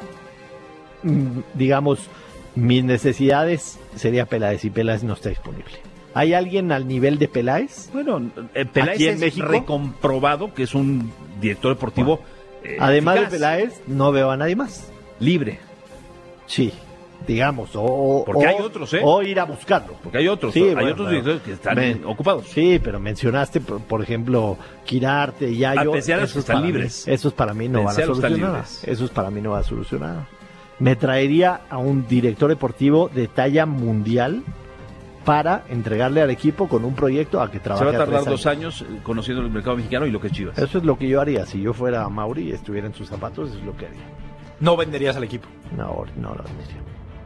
mm, digamos, mis necesidades sería Peláez y Peláez no está disponible. ¿Hay alguien al nivel de Peláez? Bueno, eh, Peláez ¿Aquí en es México? recomprobado que es un director deportivo eh, Además eficaz, de Peláez, no veo a nadie más. libre, Sí, digamos, o, o- Porque o- hay otros, ¿eh? o ir a buscarlo. porque hay otros, Sí, hay bueno, otros bueno. directores que están Men- ocupados. Sí, pero mencionaste, por, por ejemplo, Quirarte, Yayo. A pesar de esos que están para mí- libres. Esos para mí no van a Pensé a los están solucionar. libres. Esos para mí no van a solucionar. Me traería a un director deportivo de talla mundial para entregarle al equipo con un proyecto a que Se trabaje va a tardar tres dos años eh, conociendo el mercado mexicano y lo que es Chivas. Eso es lo que yo haría. Si yo fuera Mauri y estuviera en sus zapatos, eso es lo que haría. No venderías al equipo. No, no lo admitiría.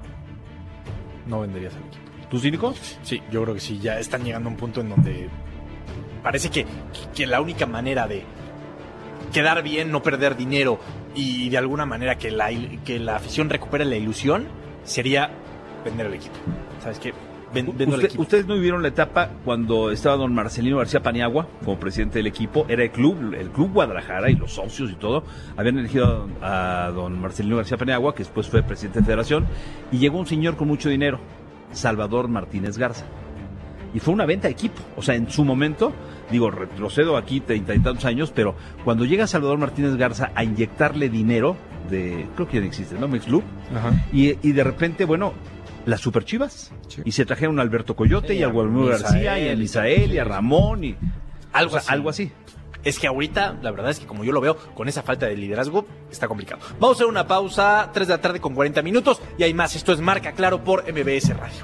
No venderías al equipo. ¿Tú cínico? Sí, yo creo que sí. Ya están llegando a un punto en donde parece que, que la única manera de quedar bien, no perder dinero y de alguna manera que la, que la afición recupere la ilusión sería vender el equipo. ¿Sabes qué? Ven- vendo el Usted- equipo. ustedes no vivieron la etapa cuando estaba don Marcelino García Paniagua como presidente del equipo, era el club, el club Guadalajara y los socios y todo, habían elegido a don, a don Marcelino García Paniagua, que después fue presidente de Federación, y llegó un señor con mucho dinero, Salvador Martínez Garza. Y fue una venta de equipo, o sea, en su momento, digo, retrocedo aquí treinta y tantos años, pero cuando llega Salvador Martínez Garza a inyectarle dinero de, creo que ya no existe, ¿no? Mexclub, Ajá. y, y de repente, bueno, las Super Chivas. Sí. Y se trajeron a Alberto Coyote Sí, y a a Guadalupe Misael, García y a Misael y a Ramón y Algo o sea, así. algo así. Es que ahorita, la verdad es que como yo lo veo, con esa falta de liderazgo, está complicado. Vamos a hacer una pausa, tres de la tarde con cuarenta minutos, y hay más. Esto es Marca Claro por M B S Radio.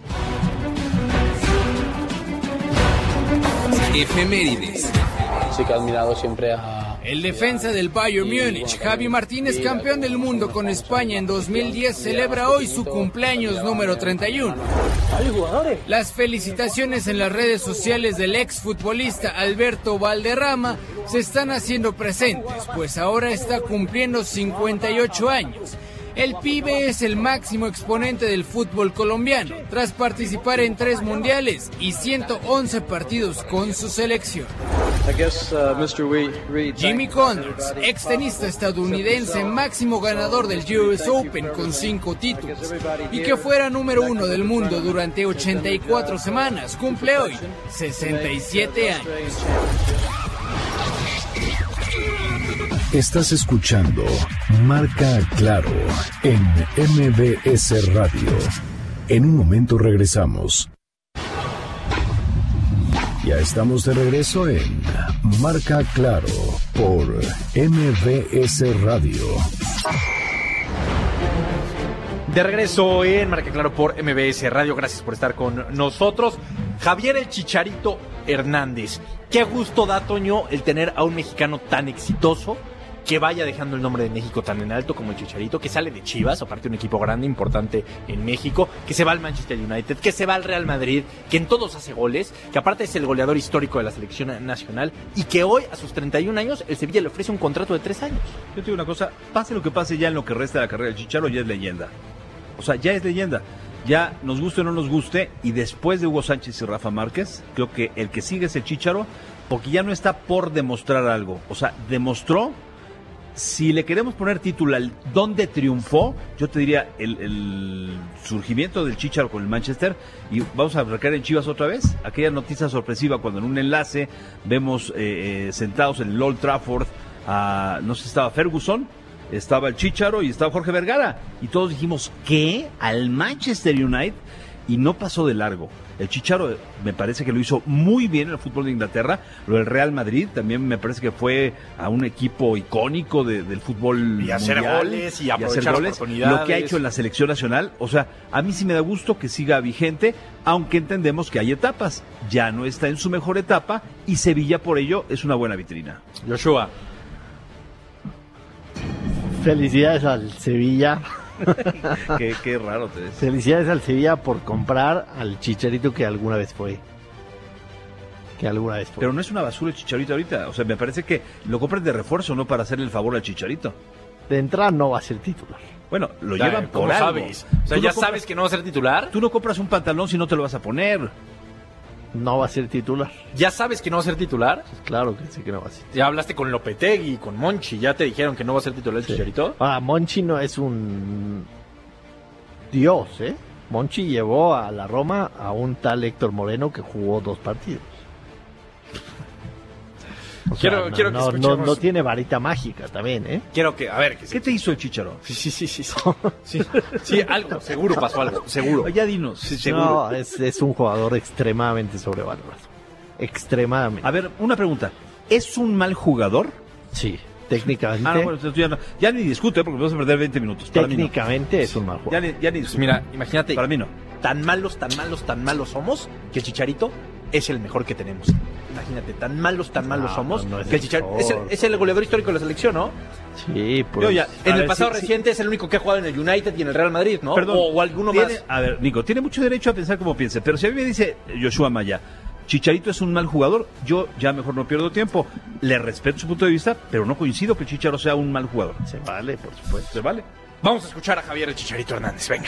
Efemérides. Sí que he admirado siempre a... El defensa del Bayern Múnich, Javi Martínez, campeón del mundo con España en dos mil diez, celebra hoy su cumpleaños número treinta y uno. Las felicitaciones en las redes sociales del exfutbolista Alberto Valderrama se están haciendo presentes, pues ahora está cumpliendo cincuenta y ocho años. El pibe es el máximo exponente del fútbol colombiano, tras participar en tres mundiales y ciento once partidos con su selección. I guess, uh, mister Reed, Reed, Jimmy Connors, ex tenista estadounidense, máximo ganador del U S Open con cinco títulos, y que fuera número uno del mundo durante ochenta y cuatro semanas, cumple hoy sesenta y siete años. Estás escuchando Marca Claro en M B S Radio. En un momento regresamos. Ya estamos de regreso en Marca Claro por M B S Radio. De regreso en Marca Claro por M B S Radio. Gracias por estar con nosotros. Javier el Chicharito Hernández. Qué gusto da, Toño, el tener a un mexicano tan exitoso, que vaya dejando el nombre de México tan en alto como el Chicharito, que sale de Chivas, aparte de un equipo grande, importante en México, que se va al Manchester United, que se va al Real Madrid, que en todos hace goles, que aparte es el goleador histórico de la selección nacional, y que hoy, a sus treinta y un años, el Sevilla le ofrece un contrato de tres años. Yo te digo una cosa, pase lo que pase ya en lo que resta de la carrera del Chicharo, ya es leyenda. O sea, ya es leyenda. Ya nos guste o no nos guste, y después de Hugo Sánchez y Rafa Márquez, creo que el que sigue es el Chicharo, porque ya no está por demostrar algo. O sea, demostró. Si le queremos poner título al dónde triunfó, yo te diría el, el surgimiento del Chícharo con el Manchester. Y vamos a recaer en Chivas otra vez. Aquella noticia sorpresiva cuando en un enlace vemos eh, eh, sentados en el Old Trafford a, no sé si estaba Ferguson, estaba el Chícharo y estaba Jorge Vergara. Y todos dijimos, ¿qué? ¿Al Manchester United? Y no pasó de largo. El Chícharo me parece que lo hizo muy bien en el fútbol de Inglaterra. Lo del Real Madrid también me parece que fue a un equipo icónico de, del fútbol y hacer mundial, goles y, y aprovechar hacer goles. oportunidades. Lo que ha hecho en la selección nacional, o sea, a mí sí me da gusto que siga vigente, aunque entendemos que hay etapas. Ya no está en su mejor etapa y Sevilla por ello es una buena vitrina. Joshua. Felicidades al Sevilla. qué, qué raro te ves. Felicidades al Sevilla por comprar al Chicharito que alguna vez fue. Que alguna vez fue. Pero no es una basura el Chicharito ahorita. O sea, me parece que lo compran de refuerzo, no para hacerle el favor al Chicharito. De entrada no va a ser titular. Bueno, lo ya, llevan por ¿cómo algo. sabes? O sea, Tú ya no compras, sabes que no va a ser titular. Tú no compras un pantalón si no te lo vas a poner. No va a ser titular. ¿Ya sabes que no va a ser titular? Pues claro que sí que no va a ser. Ya hablaste con Lopetegui, con Monchi, ya te dijeron que no va a ser titular el Sí. Chicharito. Ah, Monchi no es un dios, ¿eh? Monchi llevó a la Roma a un tal Héctor Moreno que jugó dos partidos. O sea, Quiero- no, quiero que no, escuchemos- no, no tiene varita mágica también, ¿eh? Quiero que, a ver, que ¿Qué te hizo el Chícharo? Sí, sí, sí, sí. Sí, sí, sí, algo, seguro pasó algo, seguro. Ya dinos. Sí, seguro. No, es, es un jugador extremadamente sobrevalorado. Extremadamente. A ver, una pregunta. ¿Es un mal jugador? Sí, técnicamente. Ah, no, bueno, entonces ya, no- ya ni discute porque vamos a perder veinte minutos. Para mí no. técnicamente es un mal Ya jugador. ni, ya ni Pues discute. mira, imagínate, Para mí no. tan malos, tan malos, tan malos somos que el Chicharito es el mejor que tenemos. Imagínate, tan malos, tan malos No, somos no es que el el Chicharito es el, mejor. es el goleador histórico de la selección, ¿no? Sí, pues. Yo ya- En A el ver, pasado sí, sí. reciente es el único que ha jugado en el United y en el Real Madrid, ¿no? Perdón, o, o alguno tiene- más. A ver, Nico, tiene mucho derecho a pensar como piense, pero si a mí me dice Joshua Maya, Chicharito es un mal jugador, yo ya mejor no pierdo tiempo. Le respeto su punto de vista, pero no coincido que Chicharo sea un mal jugador. Se vale, por supuesto. ¿Se vale? Vamos a escuchar a Javier el Chicharito Hernández, venga.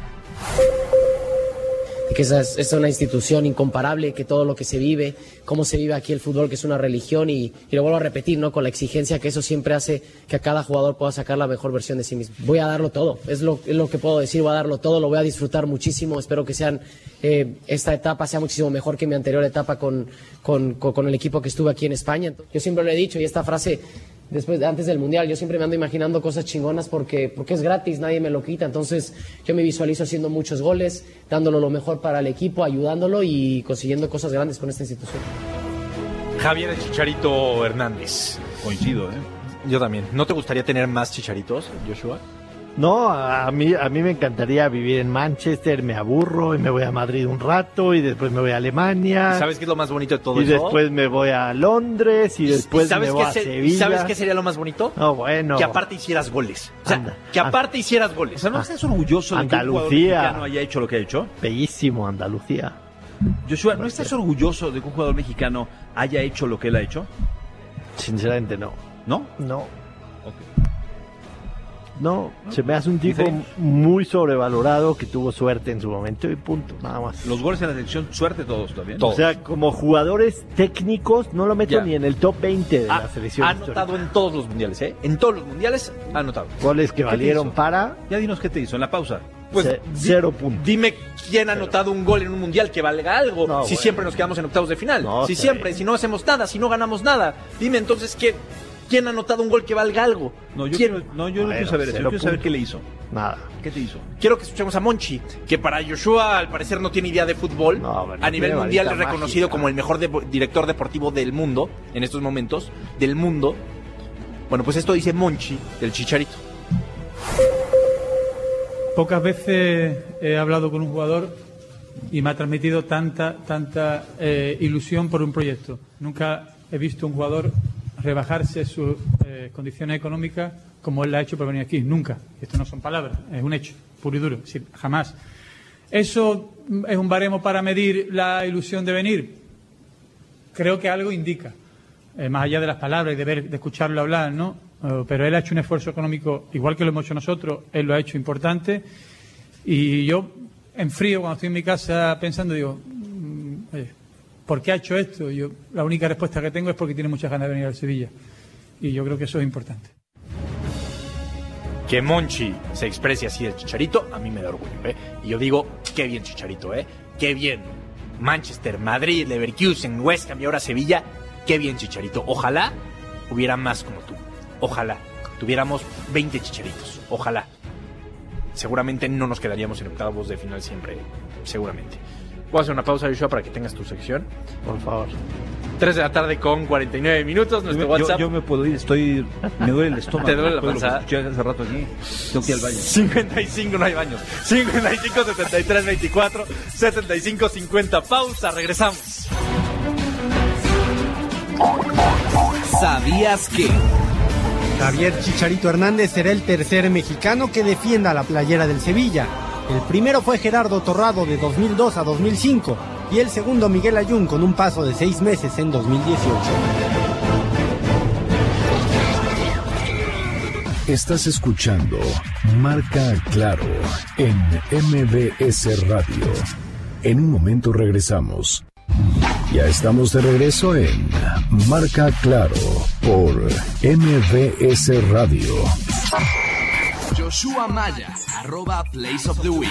Que esa es, es una institución incomparable, que todo lo que se vive, cómo se vive aquí el fútbol, que es una religión, y, y lo vuelvo a repetir, ¿no? Con la exigencia que eso siempre hace que a cada jugador pueda sacar la mejor versión de sí mismo. Voy a darlo todo, es lo, es lo que puedo decir, voy a darlo todo, lo voy a disfrutar muchísimo, espero que sean, eh, esta etapa sea muchísimo mejor que mi anterior etapa con, con, con, con el equipo que estuve aquí en España. Yo siempre lo he dicho, y esta frase después, antes del Mundial, yo siempre me ando imaginando cosas chingonas porque, porque es gratis, nadie me lo quita. Entonces yo me visualizo haciendo muchos goles, dándolo lo mejor para el equipo, ayudándolo y consiguiendo cosas grandes con esta institución. Javier el Chicharito Hernández. Coincido, ¿eh? Yo también. ¿No te gustaría tener más chicharitos, Joshua? No, a mí, a mí me encantaría vivir en Manchester, me aburro y me voy a Madrid un rato y después me voy a Alemania. ¿Sabes qué es lo más bonito de todo y eso? después me voy a Londres y después ¿sabes me voy qué a se- Sevilla. ¿Sabes qué sería lo más bonito? No, bueno. Que aparte hicieras goles. O sea, Anda, que aparte hicieras O goles. sea, ¿no Ah. estás orgulloso de que un jugador Andalucía. mexicano haya hecho lo que ha hecho? Bellísimo Andalucía. Joshua, ¿no estás orgulloso de que un jugador mexicano haya hecho lo que él ha hecho? Sinceramente no. ¿No? No. Ok. No, se me hace un tipo Diferente. muy sobrevalorado que tuvo suerte en su momento y punto, nada más. Los goles en la selección, suerte todos también. Todos. O sea, como jugadores técnicos no lo meto Ya. ni en el top veinte de Ha, la selección. ha histórica. anotado en todos los mundiales, ¿eh? En todos los mundiales ha anotado. Goles que ¿Qué te valieron hizo? para Ya dinos qué te hizo en la pausa. Pues ce- di- cero puntos. Dime quién ha anotado un gol en un mundial que valga algo. No, si bueno. siempre nos quedamos en octavos de final. No, si está siempre, bien. si no hacemos nada, si no ganamos nada. Dime entonces qué, ¿Quién ha anotado un gol que valga algo? No, yo ¿Quién? quiero, no, yo no quiero saber eso. Yo quiero saber qué le hizo. Nada. ¿Qué te hizo? Quiero que escuchemos a Monchi, que para Joshua al parecer no tiene idea de fútbol. No, bueno, a nivel tiene mundial es varita reconocido mágica. como el mejor de- director deportivo del mundo, en estos momentos, del mundo. Bueno, pues esto dice Monchi, del Chicharito. Pocas veces he hablado con un jugador y me ha transmitido tanta, tanta eh, ilusión por un proyecto. Nunca he visto un jugador rebajarse sus eh, condiciones económicas como él lo ha hecho para venir aquí. Nunca. Esto no son palabras, es un hecho, puro y duro. Es decir, jamás. ¿Eso es un baremo para medir la ilusión de venir? Creo que algo indica, eh, más allá de las palabras y de, ver, de escucharlo hablar, ¿no? Eh, pero él ha hecho un esfuerzo económico, igual que lo hemos hecho nosotros, él lo ha hecho importante. Y yo, en frío, cuando estoy en mi casa pensando, digo, mm, oye, ¿por qué ha hecho esto? Yo, la única respuesta que tengo es porque tiene muchas ganas de venir al Sevilla. Y yo creo que eso es importante. Que Monchi se exprese así del Chicharito, a mí me da orgullo, ¿eh? Y yo digo, qué bien Chicharito, ¿eh? Qué bien. Manchester, Madrid, Leverkusen, West Ham y ahora Sevilla, qué bien Chicharito. Ojalá hubiera más como tú. Ojalá tuviéramos veinte Chicharitos. Ojalá. Seguramente no nos quedaríamos en octavos de final siempre. Seguramente. Voy a hacer una pausa, Joshua, para que tengas tu sección. Por favor. tres de la tarde con cuarenta y nueve minutos. Nuestro Yo, WhatsApp. yo me puedo ir, estoy. Me duele el estómago. ¿Te duele la Después de panza? lo que escuché hace rato aquí. Tengo que ir al baño. cincuenta y cinco, no hay baños. cincuenta y cinco, setenta y tres, veinticuatro, setenta y cinco, cincuenta. Pausa, regresamos. ¿Sabías que? Javier Chicharito Hernández será el tercer mexicano que defienda la playera del Sevilla. El primero fue Gerardo Torrado de dos mil dos a dos mil cinco y el segundo Miguel Ayun con un paso de seis meses en dos mil dieciocho. Estás escuchando Marca Claro en M B S Radio. En un momento regresamos. Ya estamos de regreso en Marca Claro por M B S Radio. Joshua Maya, arroba Place of the Week.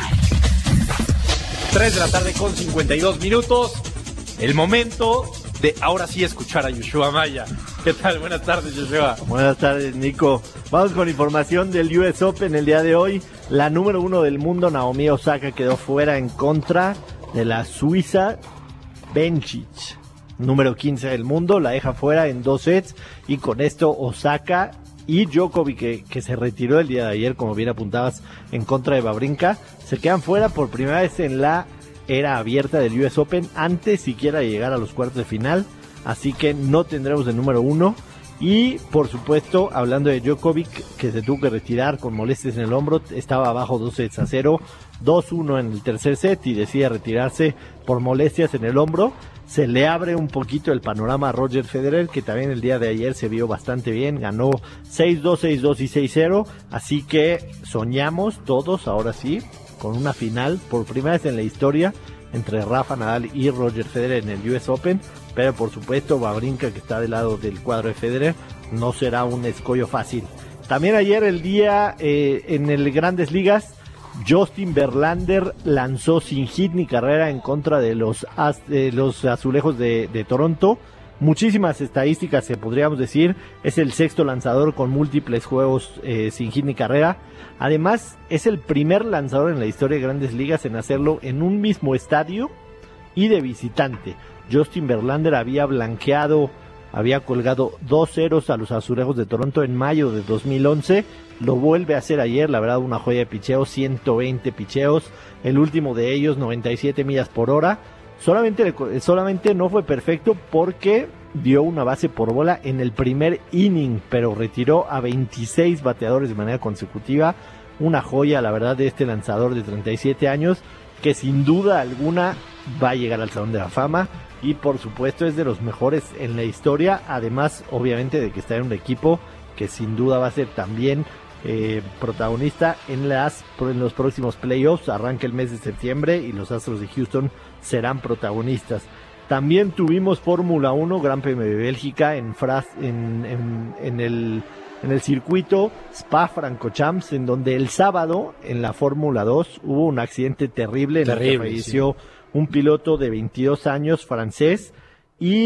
tres de la tarde con cincuenta y dos minutos. El momento de ahora sí escuchar a Joshua Maya. ¿Qué tal? Buenas tardes, Joshua. Buenas tardes, Nico. Vamos con información del U S Open el día de hoy. La número uno del mundo, Naomi Osaka, quedó fuera en contra de la suiza Bencic, número quince del mundo, la deja fuera en dos sets y con esto Osaka y Djokovic, que, que se retiró el día de ayer, como bien apuntabas, en contra de Wawrinka, se quedan fuera por primera vez en la era abierta del U S Open, antes siquiera de llegar a los cuartos de final, así que no tendremos el número uno. Y por supuesto, hablando de Djokovic, que se tuvo que retirar con molestias en el hombro, estaba abajo dos sets a cero, dos uno en el tercer set y decide retirarse por molestias en el hombro. Se le abre un poquito el panorama a Roger Federer, que también el día de ayer se vio bastante bien, ganó seis dos, seis dos y seis cero, así que soñamos todos, ahora sí, con una final por primera vez en la historia entre Rafa Nadal y Roger Federer en el U S Open, pero por supuesto Wawrinka, que está del lado del cuadro de Federer, no será un escollo fácil. También ayer el día eh, en el Grandes Ligas, Justin Verlander lanzó sin hit ni carrera en contra de los, az, de los azulejos de, de Toronto. Muchísimas estadísticas, se podríamos decir. Es el sexto lanzador con múltiples juegos eh, sin hit ni carrera. Además, es el primer lanzador en la historia de Grandes Ligas en hacerlo en un mismo estadio y de visitante. Justin Verlander había blanqueado, había colgado dos ceros a los azulejos de Toronto en mayo de dos mil once. Lo vuelve a hacer ayer, la verdad, una joya de picheo, ciento veinte picheos. El último de ellos, noventa y siete millas por hora. Solamente, solamente no fue perfecto porque dio una base por bola en el primer inning, pero retiró a veintiséis bateadores de manera consecutiva. Una joya, la verdad, de este lanzador de treinta y siete años, que sin duda alguna va a llegar al Salón de la Fama y por supuesto es de los mejores en la historia, además obviamente de que está en un equipo que sin duda va a ser también eh, protagonista en, las, en los próximos playoffs. Arranca el mes de septiembre y los Astros de Houston serán protagonistas. También tuvimos Fórmula uno, Gran Premio de Bélgica en, Fras, en, en, en, el, en el circuito Spa-Francorchamps, en donde el sábado en la Fórmula dos hubo un accidente terrible en el que falleció sí. un piloto de veintidós años francés y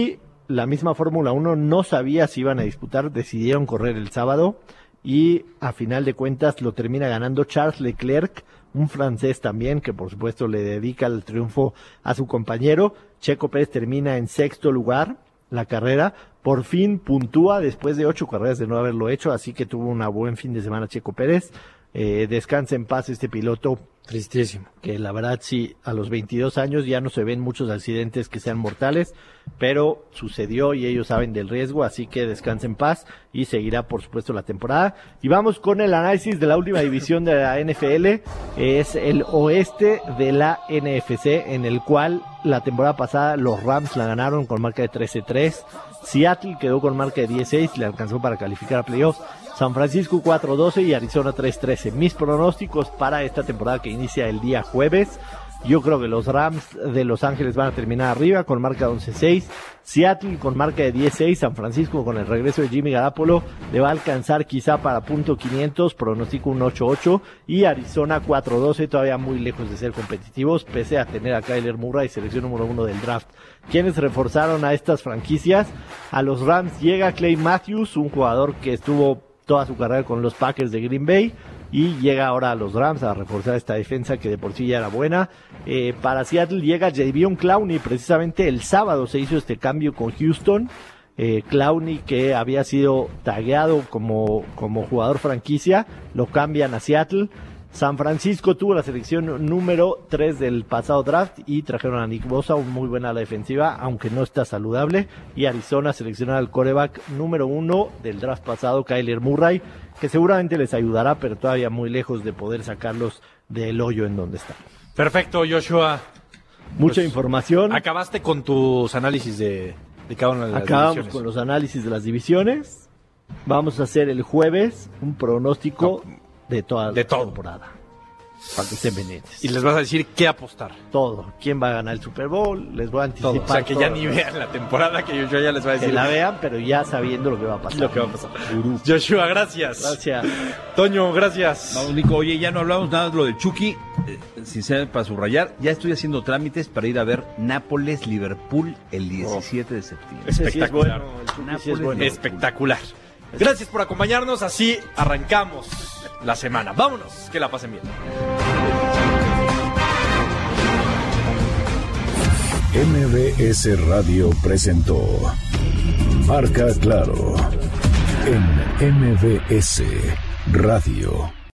la misma Fórmula uno no sabía si iban a disputar, decidieron correr el sábado y a final de cuentas lo termina ganando Charles Leclerc, un francés también que por supuesto le dedica el triunfo a su compañero. Checo Pérez termina en sexto lugar la carrera, por fin puntúa después de ocho carreras de no haberlo hecho, así que tuvo un buen fin de semana Checo Pérez. Eh, descansa en paz este piloto. Tristísimo. Que la verdad sí, a los veintidós años ya no se ven muchos accidentes que sean mortales, pero sucedió y ellos saben del riesgo, así que descansa en paz y seguirá por supuesto la temporada. Y vamos con el análisis de la última división de la N F L, es el oeste de la N F C, en el cual la temporada pasada los Rams la ganaron con marca de trece tres, Seattle quedó con marca de dieciséis y le alcanzó para calificar a playoffs, San Francisco cuatro doce y Arizona tres trece. Mis pronósticos para esta temporada que inicia el día jueves: yo creo que los Rams de Los Ángeles van a terminar arriba con marca de once seis, Seattle con marca de diez seis, San Francisco con el regreso de Jimmy Garoppolo le va a alcanzar quizá para punto quinientos, pronostico un ocho ocho, y Arizona cuatro doce, todavía muy lejos de ser competitivos pese a tener a Kyler Murray, selección número uno del draft. ¿Quiénes reforzaron a estas franquicias? A los Rams llega Clay Matthews, un jugador que estuvo toda su carrera con los Packers de Green Bay y llega ahora a los Rams a reforzar esta defensa que de por sí ya era buena. Eh, para Seattle llega Jadeveon Clowney, precisamente el sábado se hizo este cambio con Houston. Eh, Clowney, que había sido tagueado como, como jugador franquicia, lo cambian a Seattle. San Francisco tuvo la selección número tres del pasado draft y trajeron a Nick Bosa, un muy buena ala defensiva, aunque no está saludable. Y Arizona selecciona al quarterback número uno del draft pasado, Kyler Murray, que seguramente les ayudará, pero todavía muy lejos de poder sacarlos del hoyo en donde están. Perfecto, Joshua. Mucha Pues, información. Acabaste con tus análisis de, de cada una de las Acabamos divisiones. con los análisis de las divisiones. Vamos a hacer el jueves un pronóstico no. de toda de la todo. temporada. Para que se venentes. Y les vas a decir qué apostar. Todo. ¿Quién va a ganar el Super Bowl? Les voy a anticipar. Todo. O sea, que ya todo. ni vean la temporada, que Joshua ya les va a decir. Que la vean, pero ya sabiendo lo que va a pasar. Lo que va a pasar. Joshua, gracias. Gracias. Toño, gracias. Vamos, Nico. Oye, ya no hablamos nada de lo de Chucky. Eh, sinceramente, para subrayar, ya estoy haciendo trámites para ir a ver Nápoles-Liverpool el diecisiete de septiembre. Espectacular. Sí es bueno, sí es bueno. Espectacular. Gracias por acompañarnos. Así arrancamos la semana. Vámonos. Que la pasen bien. M B S Radio presentó Marca Claro en M B S Radio.